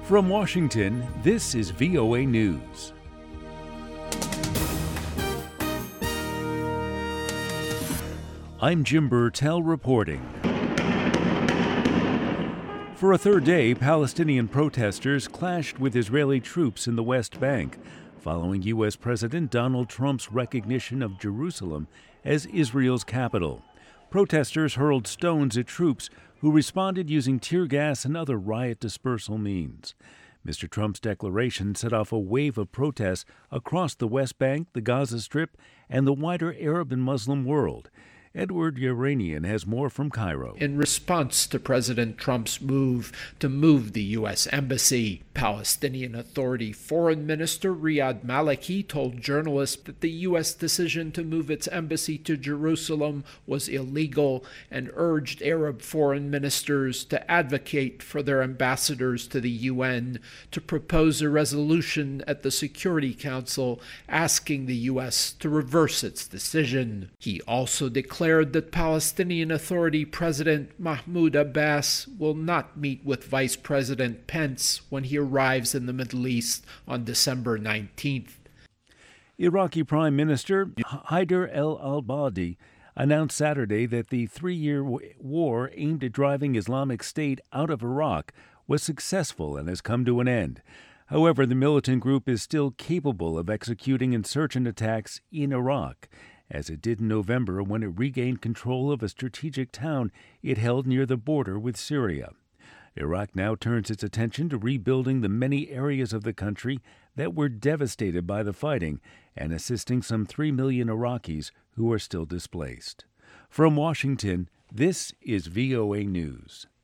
From Washington, this is VOA News. I'm Jim Burtell reporting. For a third day, Palestinian protesters clashed with Israeli troops in the West Bank, following U.S. President Donald Trump's recognition of Jerusalem as Israel's capital. Protesters hurled stones at troops who responded using tear gas and other riot dispersal means. Mr. Trump's declaration set off a wave of protests across the West Bank, the Gaza Strip, and the wider Arab and Muslim world. Edward Yeranian has more from Cairo. In response to President Trump's move to move the U.S. Embassy, Palestinian Authority Foreign Minister Riyad Maliki told journalists that the U.S. decision to move its embassy to Jerusalem was illegal and urged Arab foreign ministers to advocate for their ambassadors to the UN to propose a resolution at the Security Council asking the U.S. to reverse its decision. He also declared that Palestinian Authority President Mahmoud Abbas will not meet with Vice President Pence when he arrives in the Middle East on December 19th. Iraqi Prime Minister Haider al-Abadi announced Saturday that the three-year war aimed at driving Islamic State out of Iraq was successful and has come to an end. However, the militant group is still capable of executing insurgent attacks in Iraq, as it did in November when it regained control of a strategic town it held near the border with Syria. Iraq now turns its attention to rebuilding the many areas of the country that were devastated by the fighting and assisting some 3 million Iraqis who are still displaced. From Washington, this is VOA News.